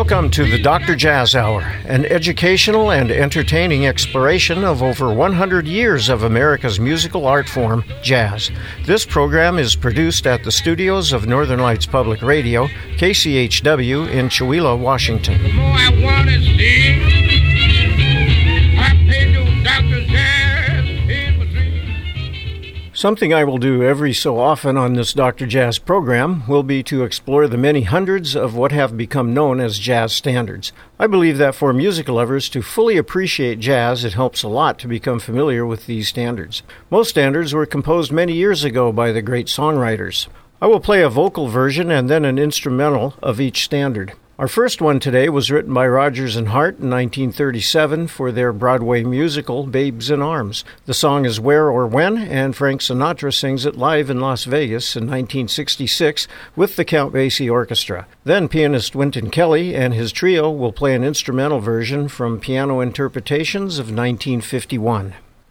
Welcome to the Dr. Jazz Hour, an educational and entertaining exploration of over 100 years of America's musical art form, jazz. This program is produced at the studios of Northern Lights Public Radio, KCHW in Chewelah, Washington. The more I want to see, I pay no Dr. Jazz in my dreams. Something I will do every so often on this Dr. Jazz program will be to explore the many hundreds of what have become known as jazz standards. I believe that for music lovers to fully appreciate jazz, it helps a lot to become familiar with these standards. Most standards were composed many years ago by the great songwriters. I will play a vocal version and then an instrumental of each standard. Our first one today was written by Rodgers and Hart in 1937 for their Broadway musical Babes in Arms. The song is Where or When, and Frank Sinatra sings it live in Las Vegas in 1966 with the Count Basie Orchestra. Then pianist Wynton Kelly and his trio will play an instrumental version from Piano Interpretations of 1951.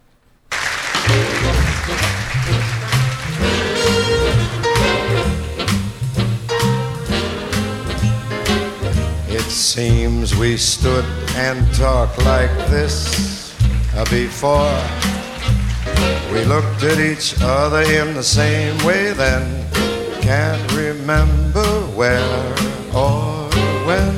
It seems we stood and talked like this before. We looked at each other in the same way then. Can't remember where or when.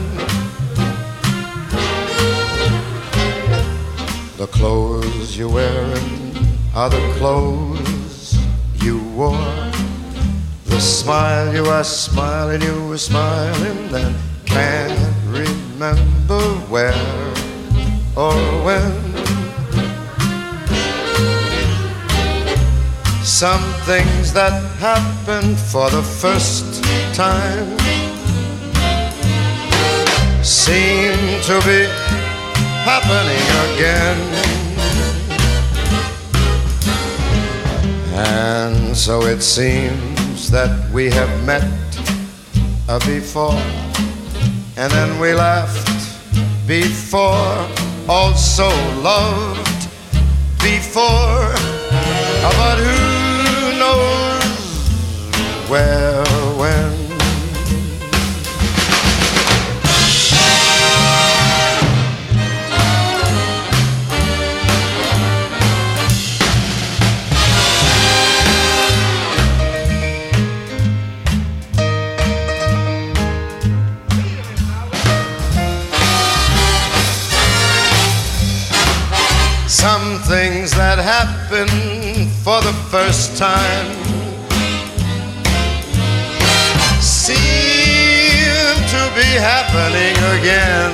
The clothes you're wearing are the clothes you wore. The smile you are smiling, you were smiling then. Can't remember where or when. Some things that happen for the first time seem to be happening again. And so it seems that we have met before. And then we laughed before, also loved before. But who knows where, when? Some things that happen for the first time seem to be happening again.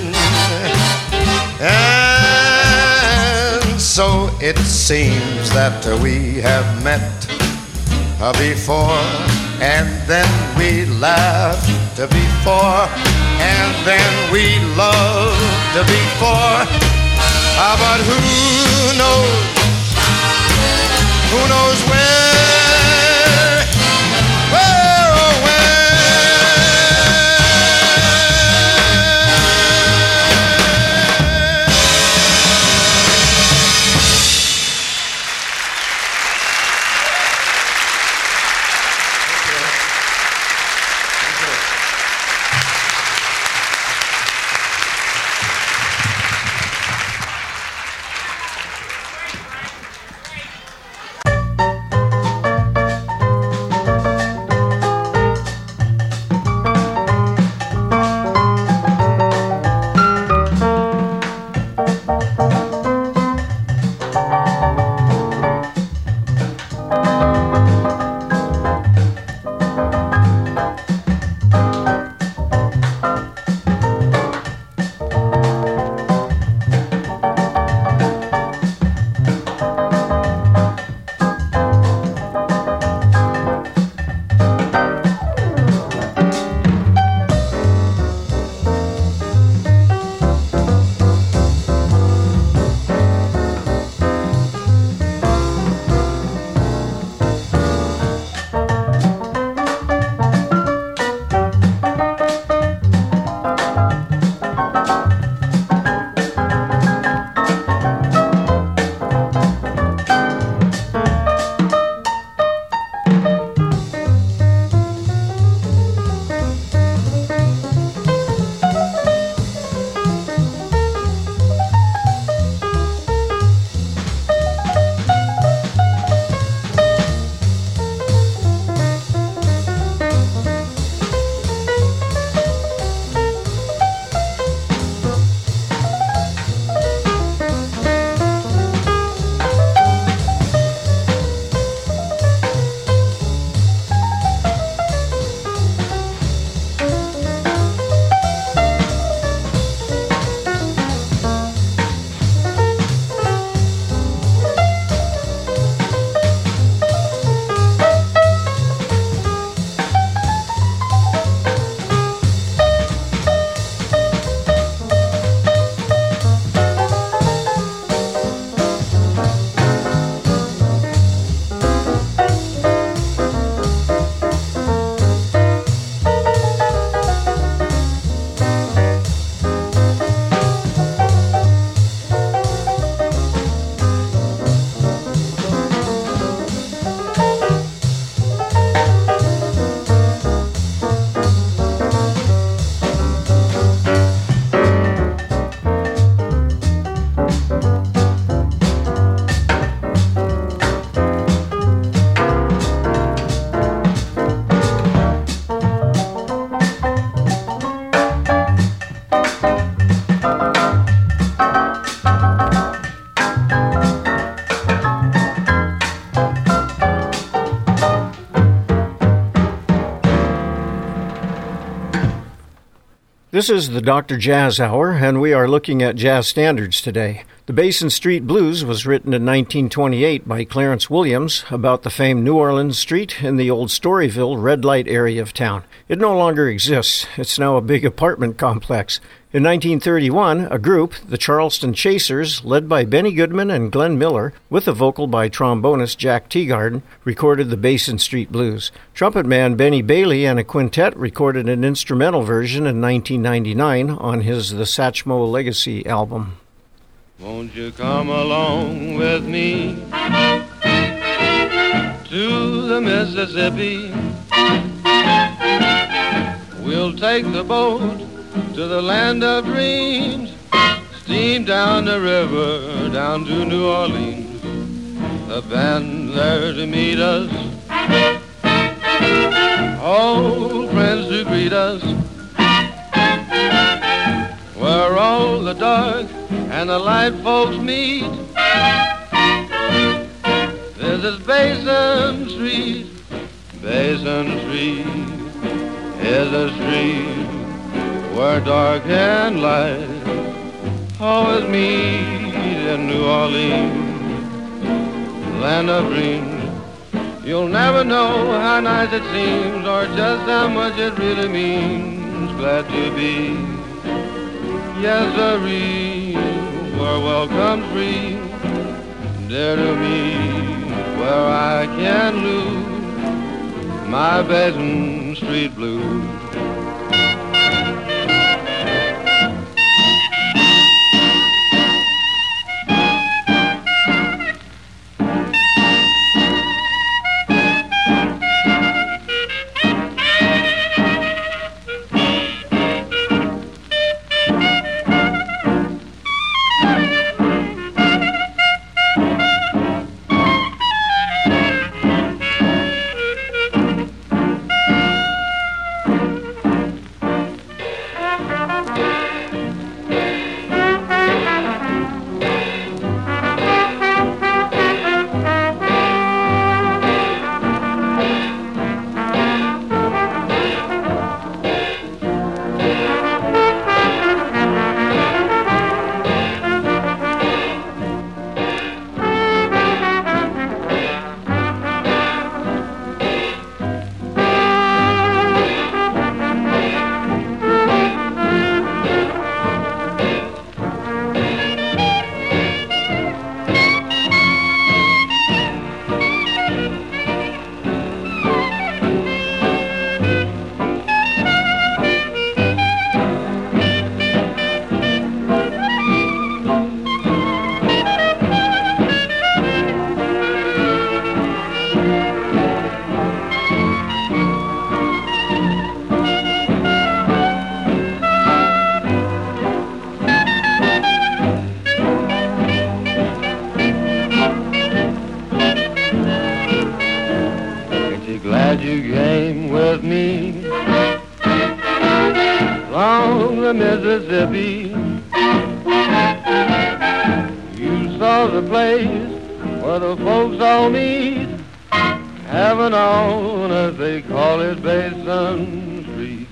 And so it seems that we have met before, and then we laughed before, and then we loved before. But who knows where or when? This is the Dr. Jazz Hour, and we are looking at jazz standards today. The Basin Street Blues was written in 1928 by Clarence Williams about the famed New Orleans Street in the old Storyville red light area of town. It no longer exists. It's now a big apartment complex. In 1931, a group, the Charleston Chasers, led by Benny Goodman and Glenn Miller, with a vocal by trombonist Jack Teagarden, recorded the Basin Street Blues. Trumpet man Benny Bailey and a quintet recorded an instrumental version in 1999 on his The Satchmo Legacy album. Won't you come along with me to the Mississippi? We'll take the boat to the land of dreams, steam down the river, down to New Orleans. The band there to meet us, old friends to greet us, where all the dark and the light folks meet. This is Basin Street. Basin Street is a street where dark and light always meet in New Orleans, land of dreams. You'll never know how nice it seems or just how much it really means. Glad to be, yes, sirree, where welcome's free, dear to me, where I can lose my Basin Street blues. Mississippi, you saw the place where the folks all meet, heaven on as they call it Basin Street.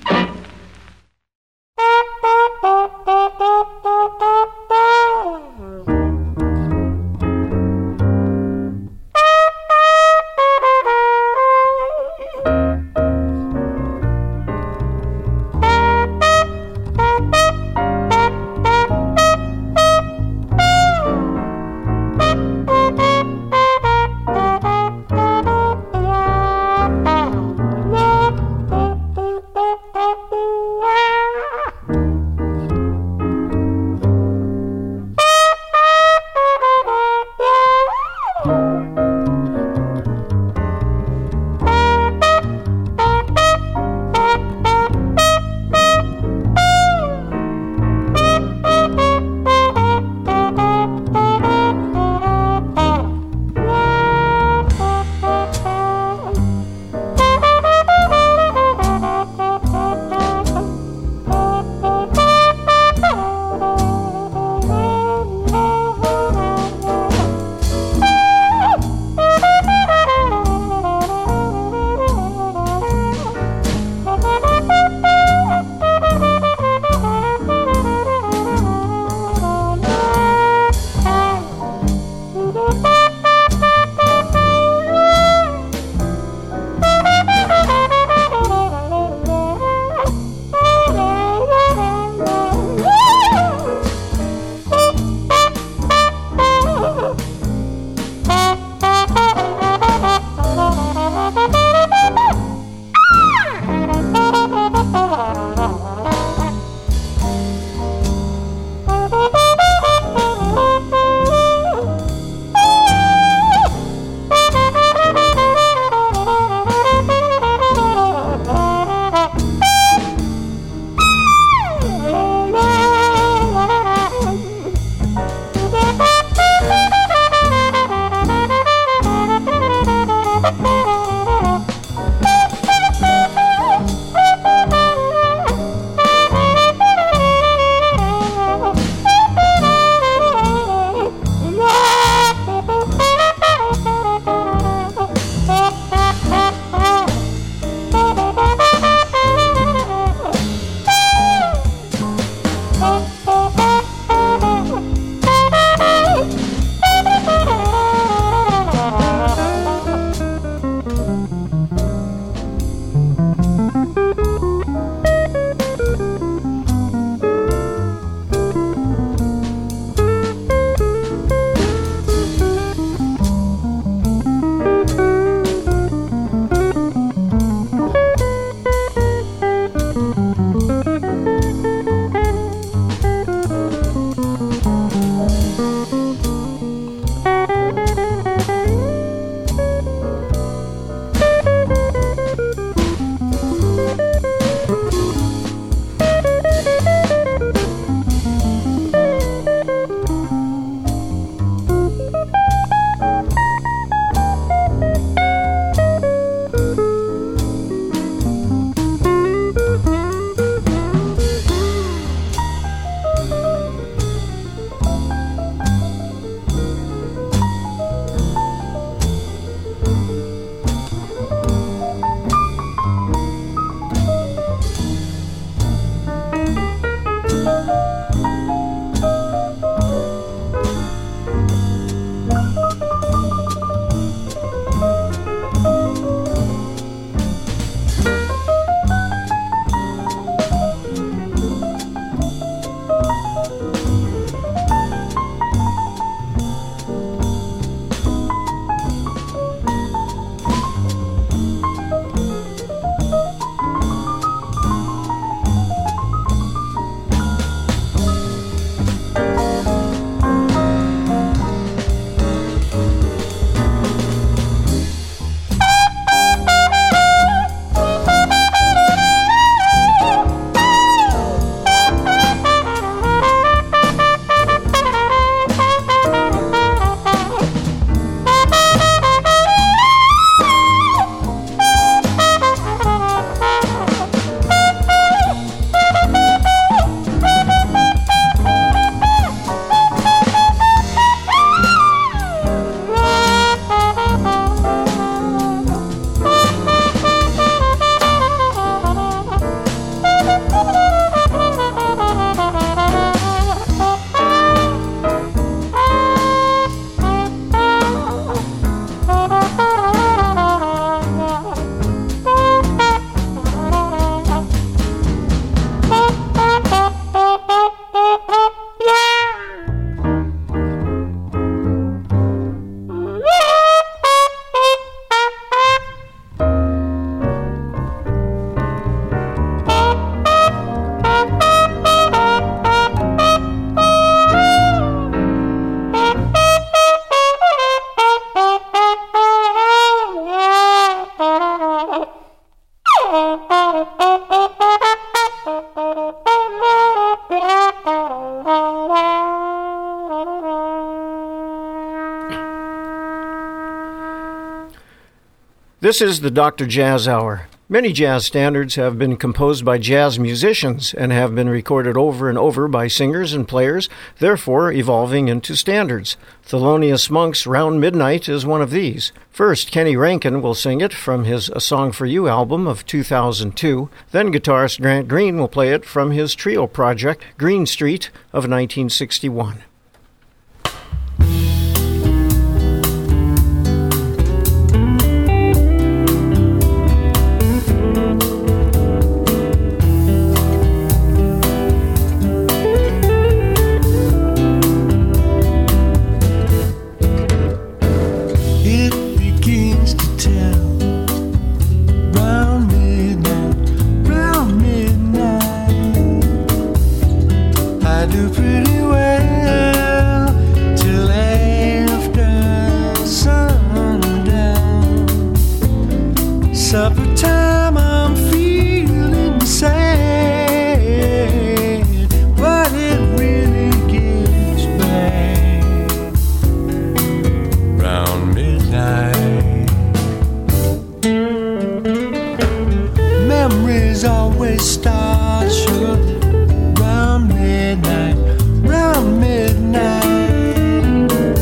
This is the Dr. Jazz Hour. Many jazz standards have been composed by jazz musicians and have been recorded over and over by singers and players, therefore evolving into standards. Thelonious Monk's Round Midnight is one of these. First, Kenny Rankin will sing it from his A Song for You album of 2002. Then guitarist Grant Green will play it from his trio project, Green Street, of 1961.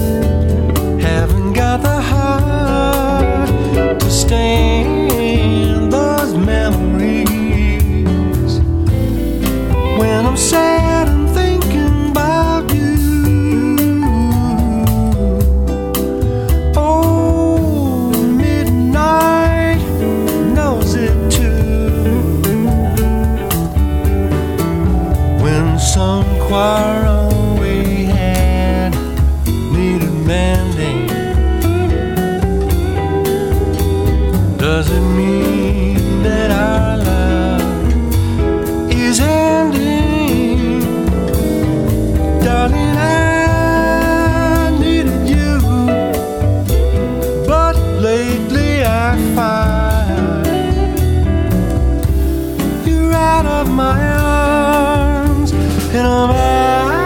Haven't got the heart to stand quarrel we had needed mending. Does it mean that our love is ending? Darling, I needed you, but lately I find you're out of my arms and I'm out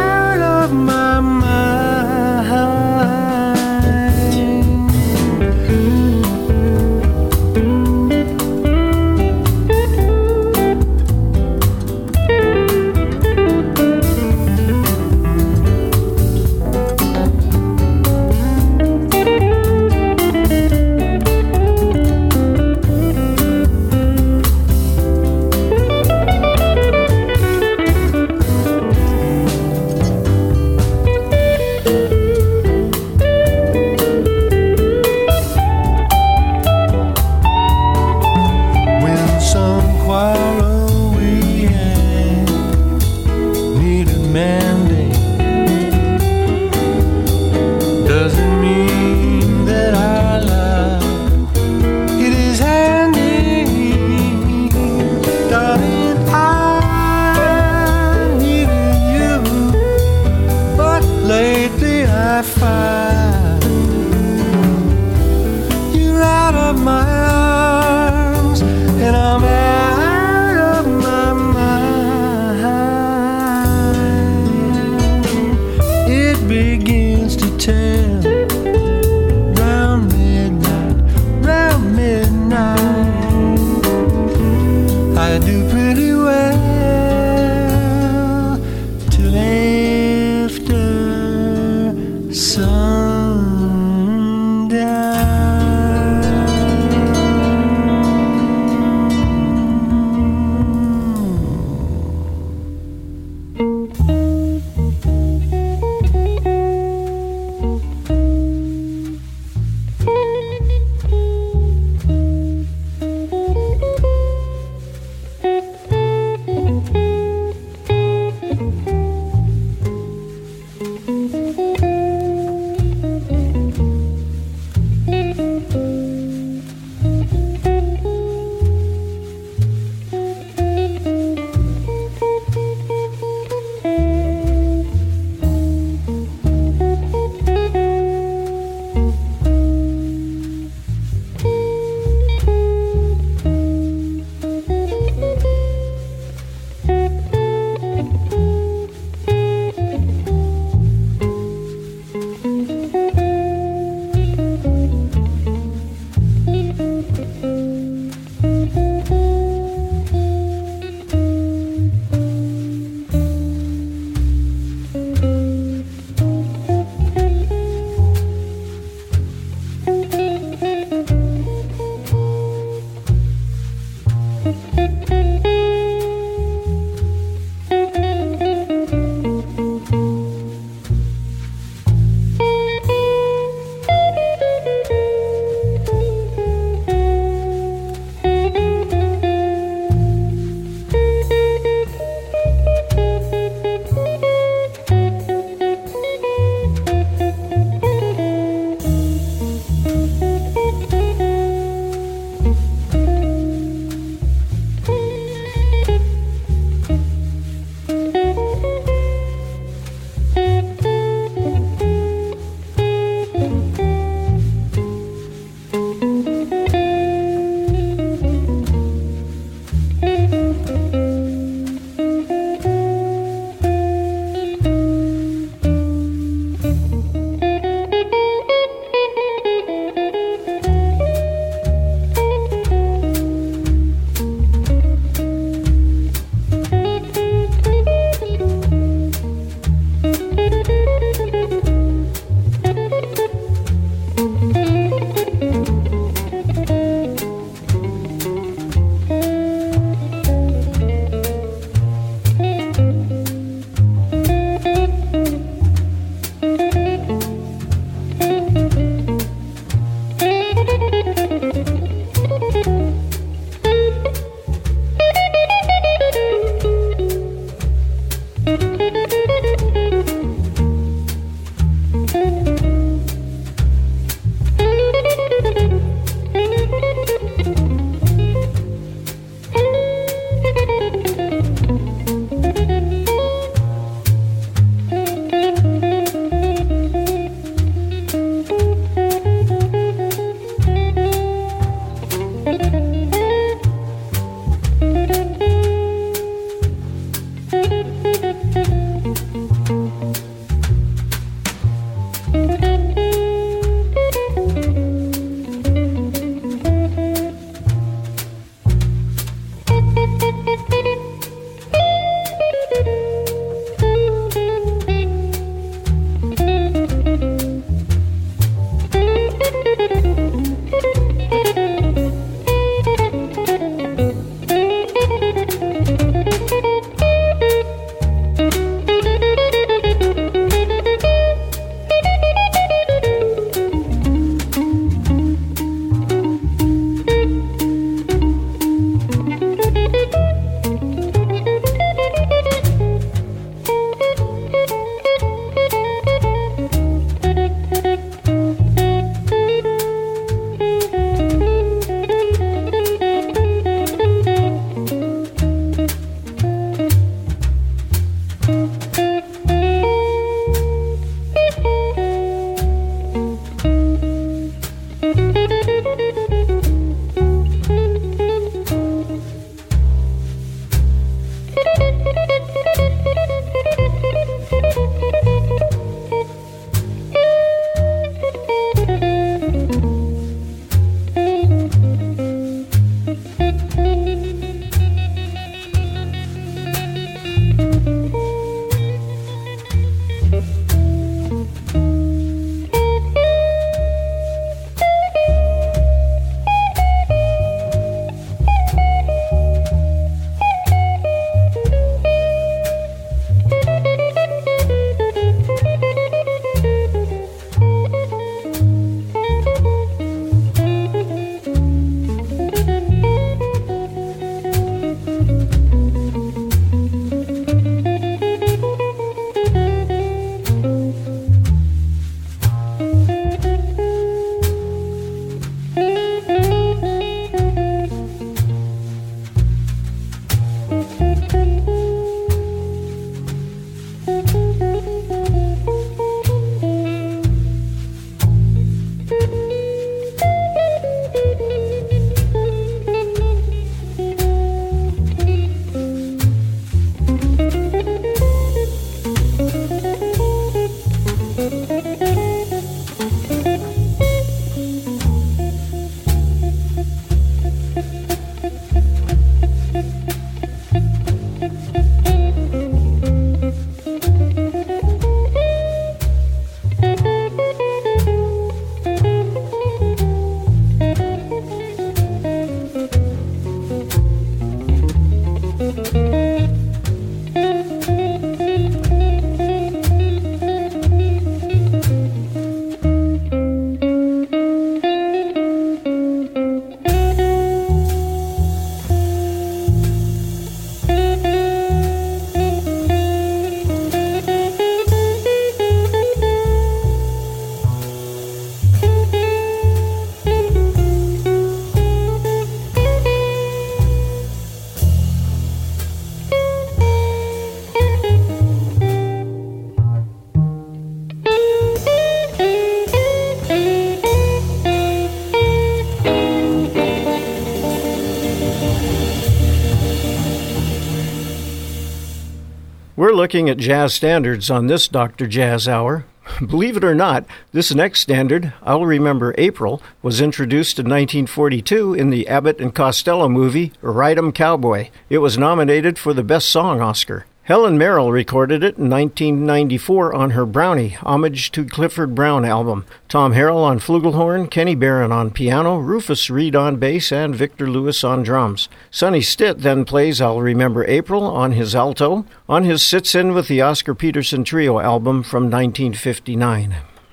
looking at jazz standards on this Dr. Jazz Hour. Believe it or not, this next standard, I'll Remember April, was introduced in 1942 in the Abbott and Costello movie Ride 'em Cowboy. It was nominated for the Best Song Oscar. Helen Merrill recorded it in 1994 on her Brownie, Homage to Clifford Brown album. Tom Harrell on flugelhorn, Kenny Barron on piano, Rufus Reed on bass, and Victor Lewis on drums. Sonny Stitt then plays I'll Remember April on his alto, on his sits-in with the Oscar Peterson Trio album from 1959.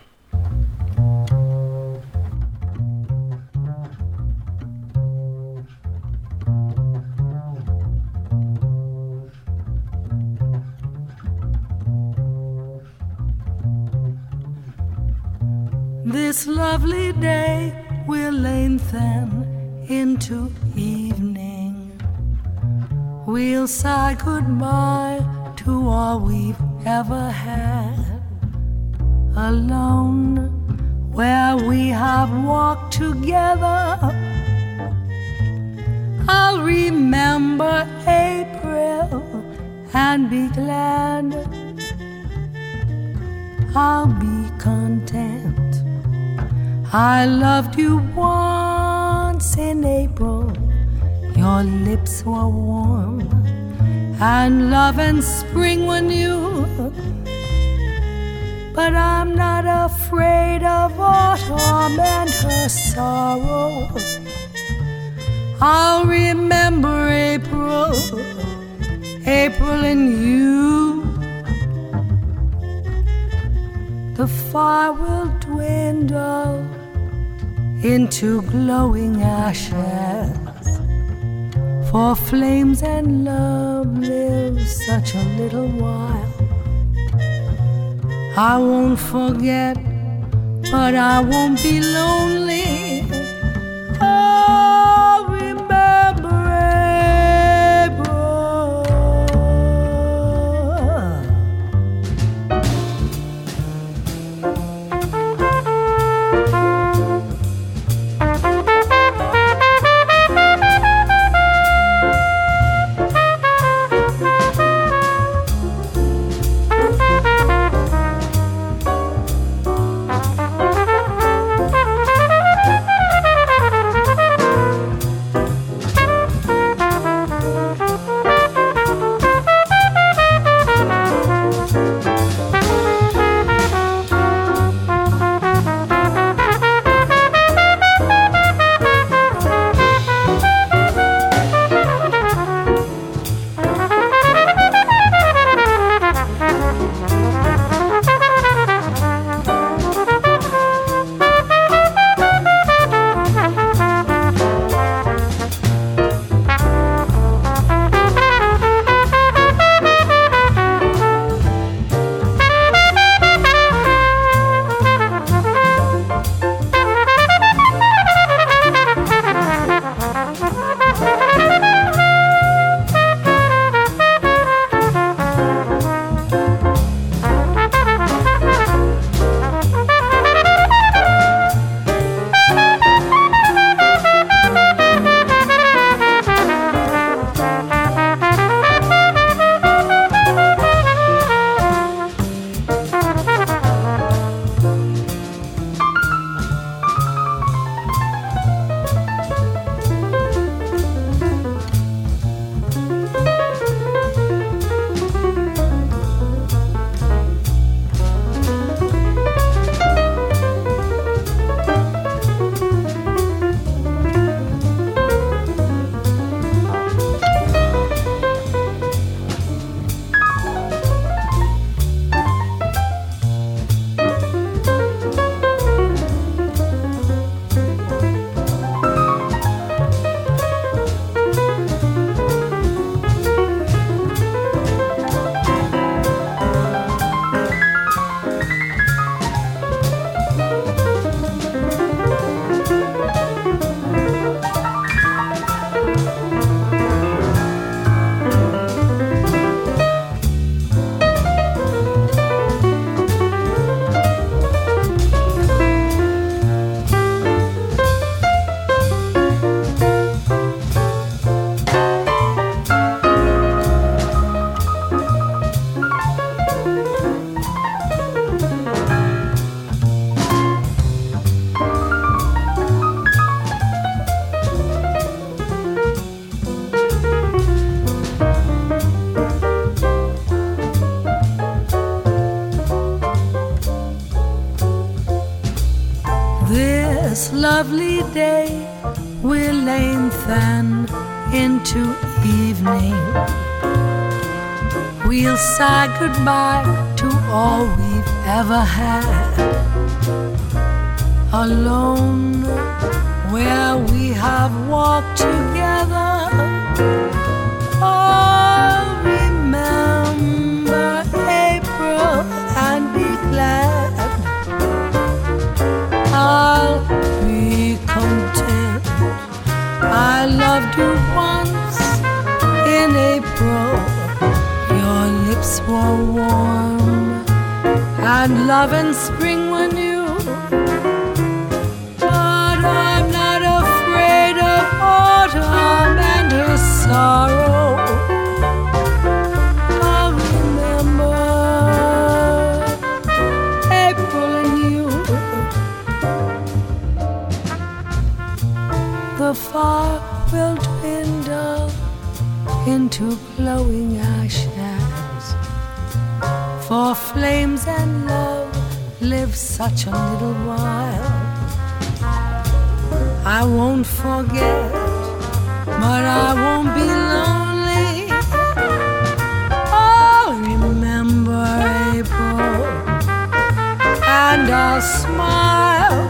This lovely day will lengthen into evening. We'll say goodbye to all we've ever had. Alone, where we have walked together, I'll remember April and be glad. I'll be content. I loved you once in April. Your lips were warm, and love and spring were new. But I'm not afraid of autumn and her sorrow. I'll remember April, April and you. The fire will dwindle into glowing ashes, for flames and love live such a little while. I won't forget, but I won't be lonely. I'll remember this lovely day will lengthen into evening. We'll say goodbye to all we've ever had. Alone where we have walked together, I'll remember April and be glad. I'll be content. I loved you once in April. Your lips were warm and love and spring were new. But I'm not afraid of autumn and her sorrow. I'll remember April and you. The fire will dwindle into glowing ashes, for flames and love live such a little while. I won't forget, but I won't be lonely. I'll remember April and I'll smile.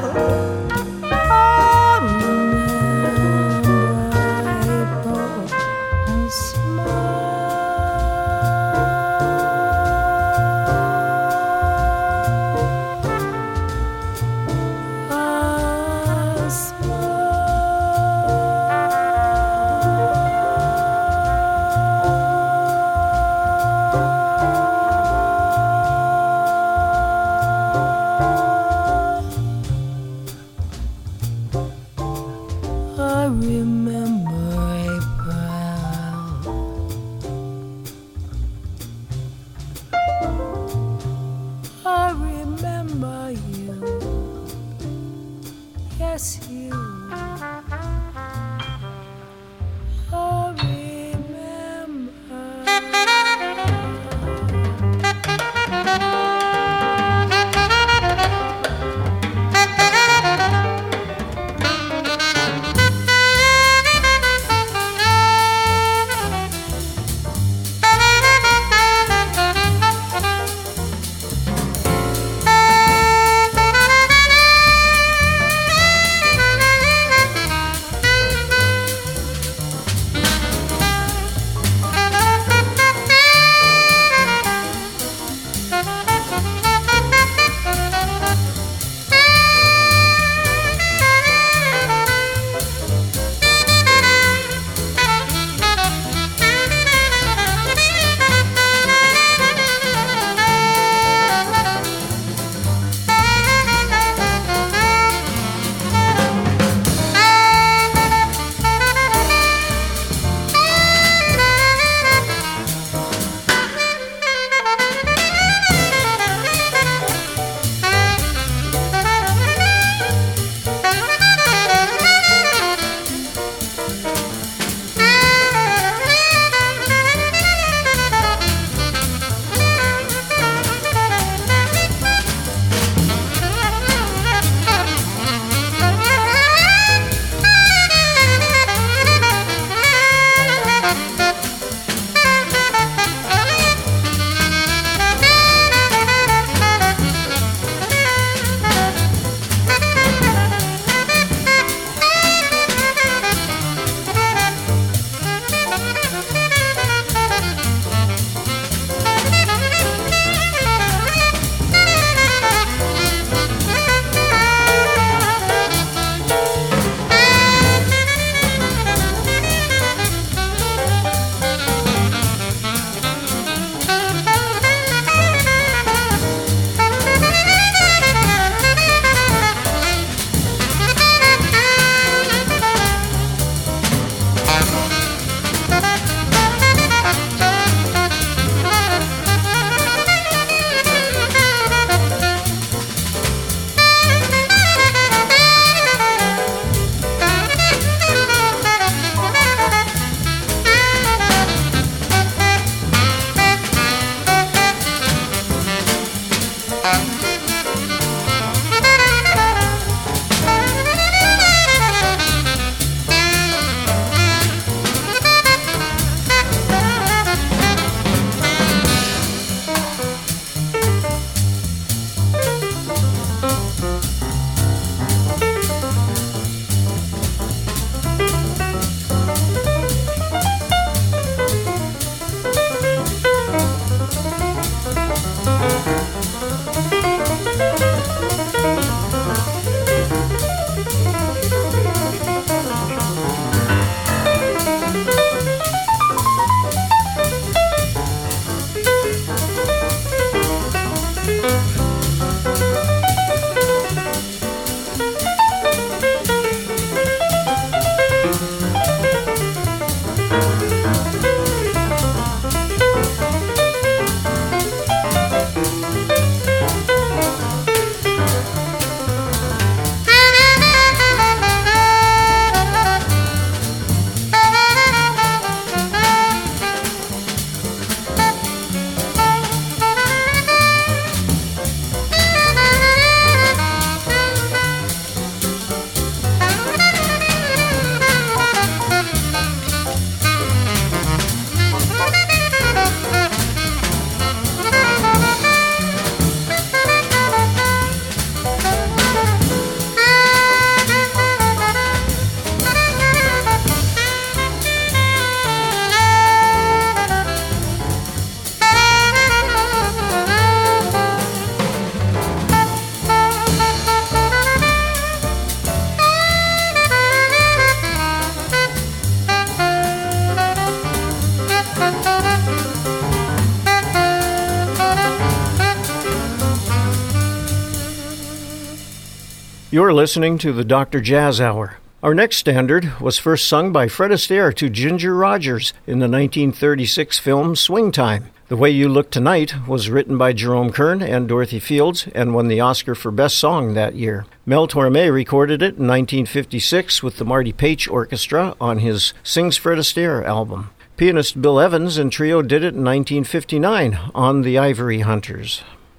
You're listening to the Dr. Jazz Hour. Our next standard was first sung by Fred Astaire to Ginger Rogers in the 1936 film Swing Time. The Way You Look Tonight was written by Jerome Kern and Dorothy Fields and won the Oscar for Best Song that year. Mel Torme recorded it in 1956 with the Marty Paich Orchestra on his Sings Fred Astaire album. Pianist Bill Evans and Trio did it in 1959 on The Ivory Hunters.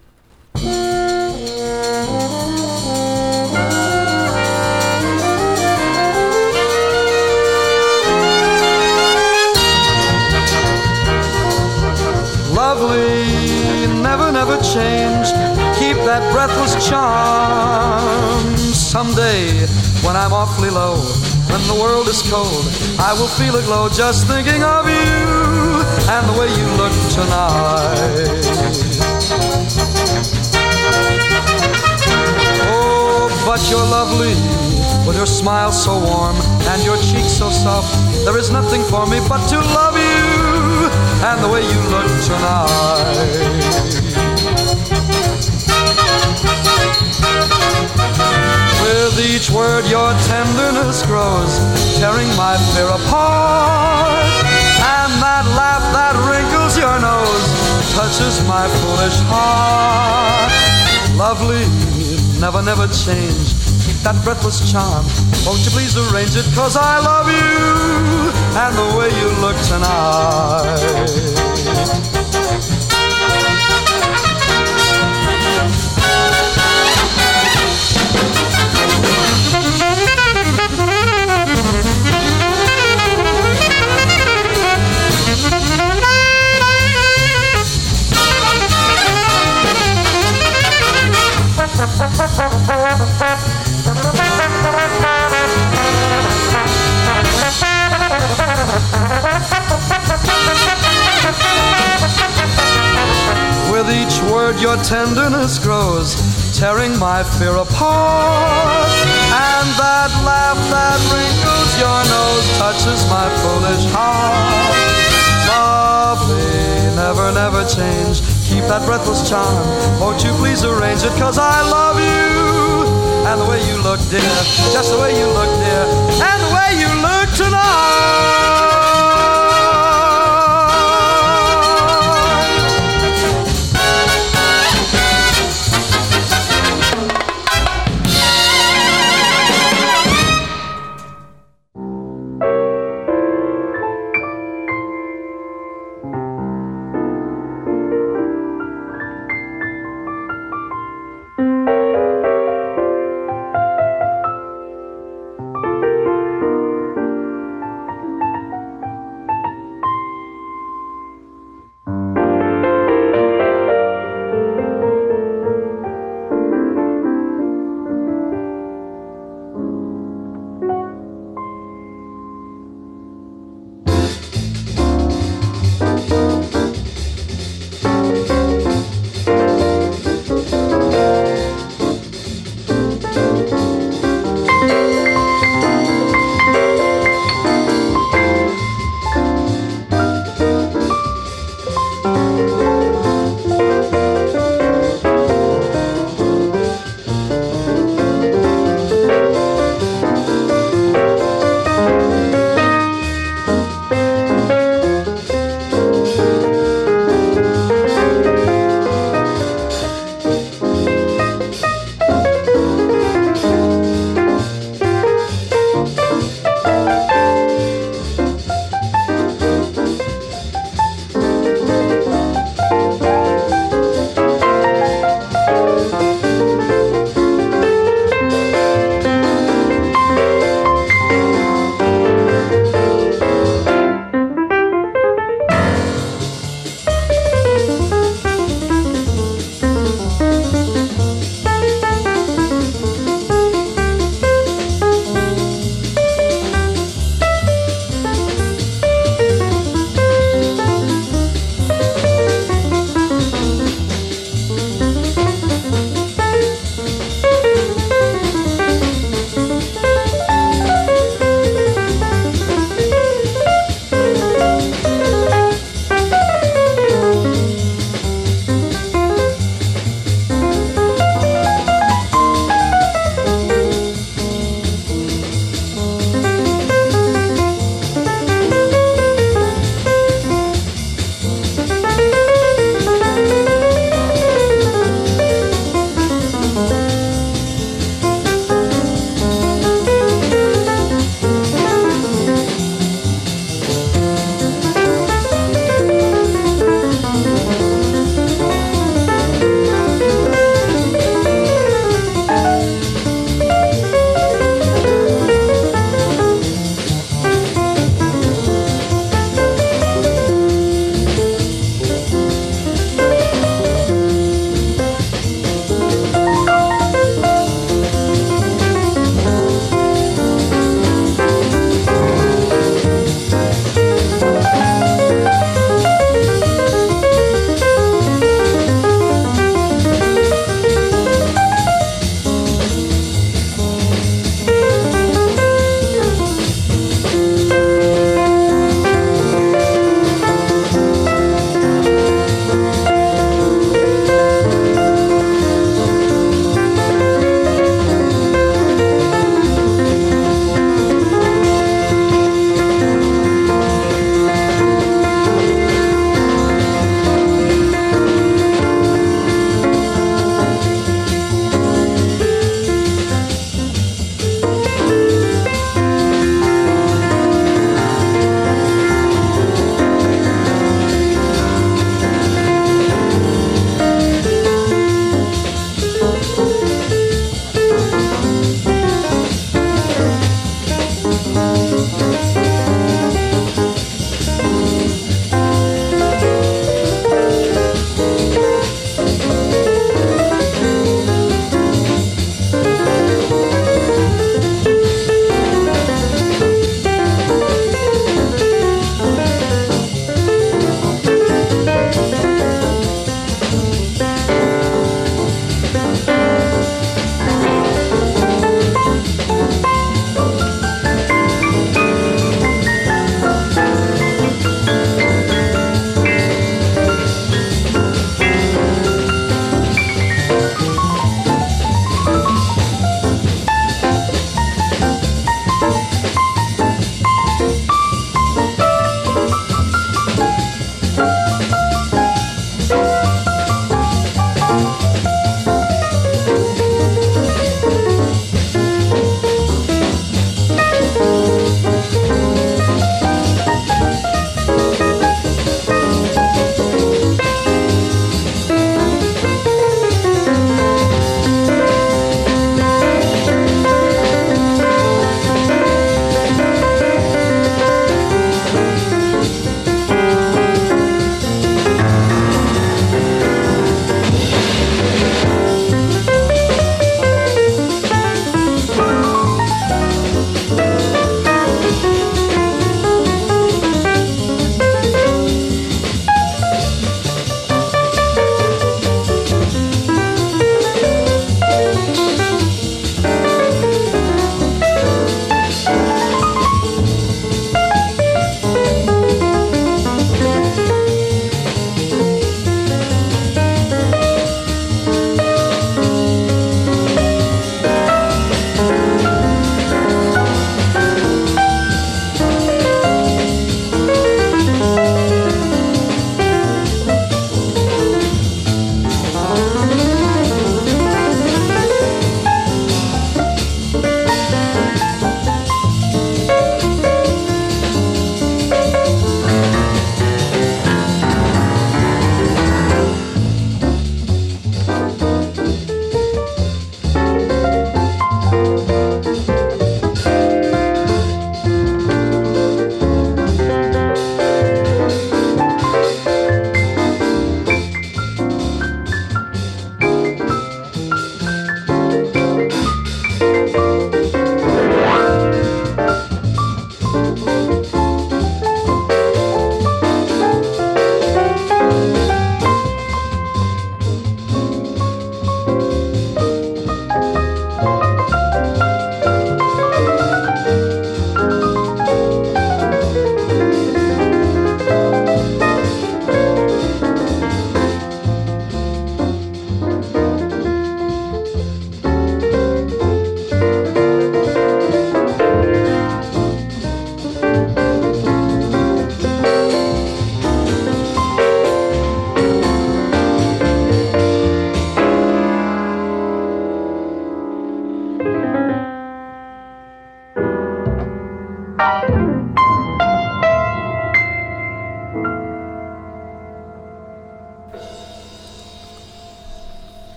Lovely, never change. Keep that breathless charm. Someday, when I'm awfully low, when the world is cold, I will feel a glow just thinking of you and the way you look tonight. Oh, but you're lovely, with your smile so warm and your cheeks so soft. There is nothing for me but to love you and the way you look tonight. With each word your tenderness grows, tearing my fear apart. And that laugh that wrinkles your nose touches my foolish heart. Lovely, never change. Keep that breathless charm. Won't you please arrange it, 'cause I love you and the way you look tonight. With each word your tenderness grows, tearing my fear apart. And that laugh that wrinkles your nose touches my foolish heart. Lovely, never change. Keep that breathless charm. Won't you please arrange it, 'cause I love you and the way you look, dear, just the way you look, dear, and the way you look tonight.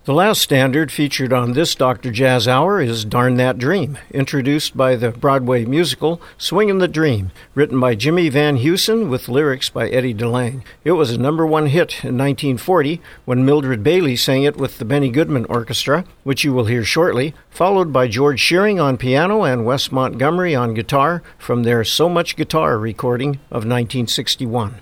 The last standard featured on this Dr. Jazz Hour is Darn That Dream, introduced by the Broadway musical Swingin' the Dream, written by Jimmy Van Heusen with lyrics by Eddie DeLange. It was a #1 hit in 1940 when Mildred Bailey sang it with the Benny Goodman Orchestra, which you will hear shortly, followed by George Shearing on piano and Wes Montgomery on guitar from their So Much Guitar recording of 1961.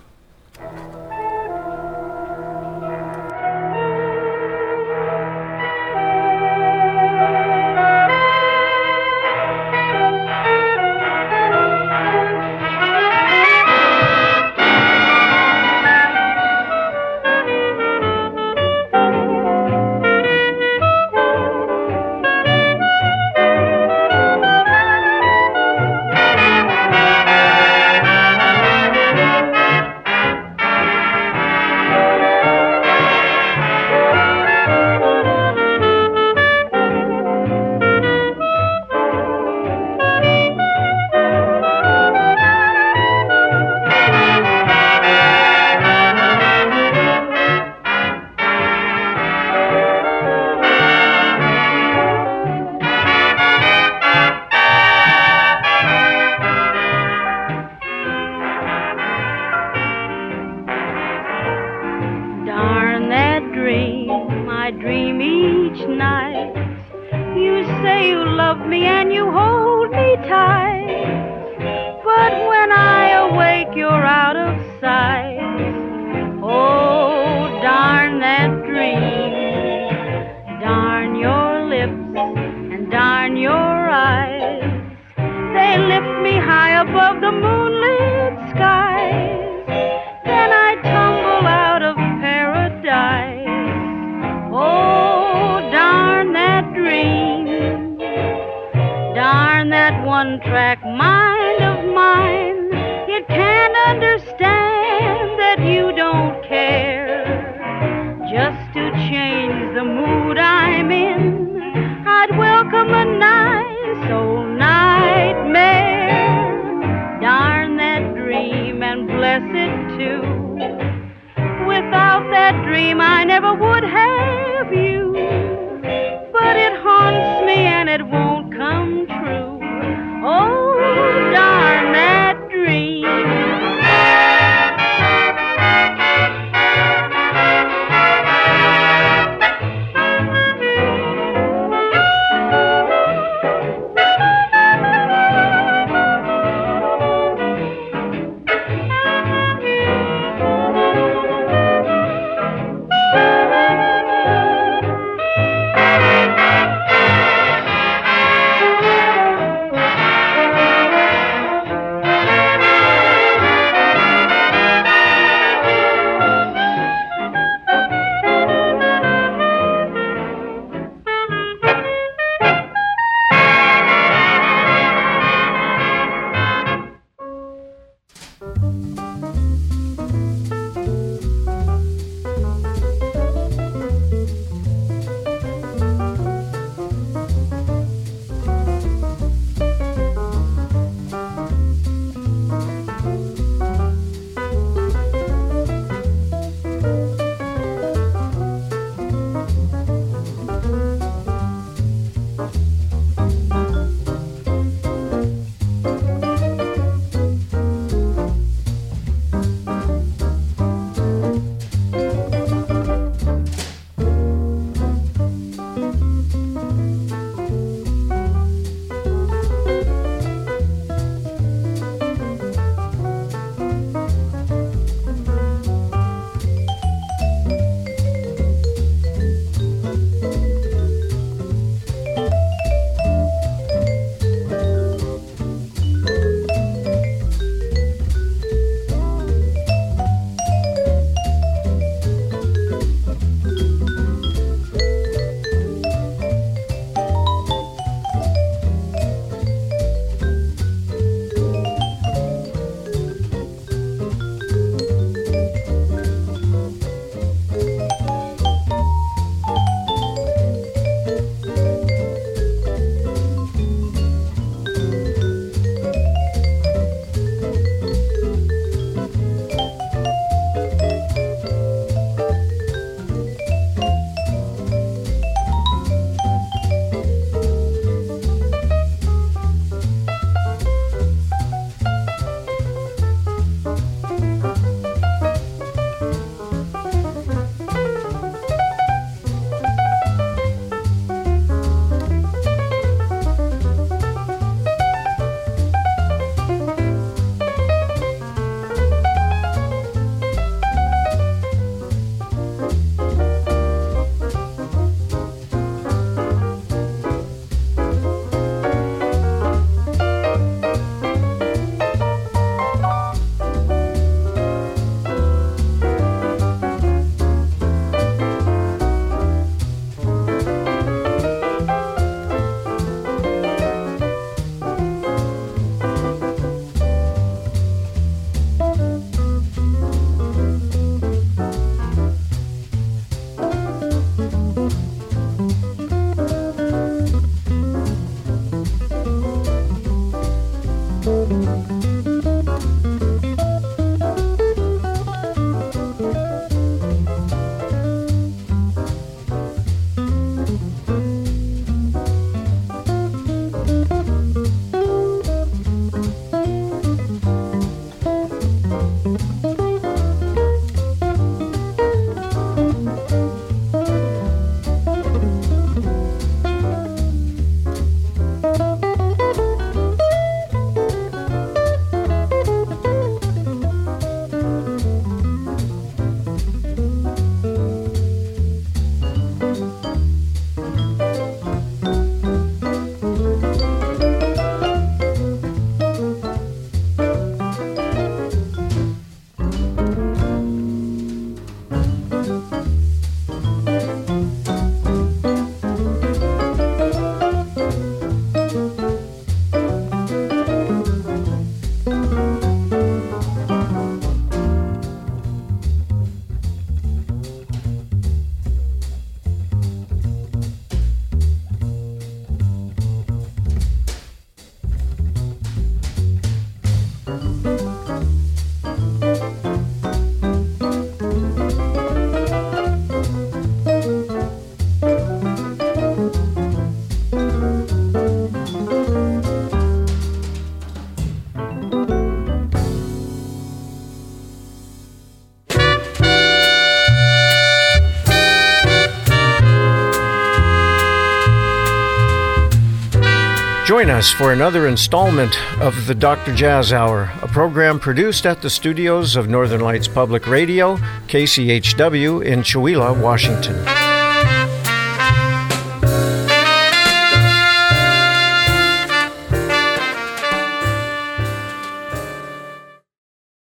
Join us for another installment of the Dr. Jazz Hour, a program produced at the studios of Northern Lights Public Radio, KCHW in Chewelah, Washington.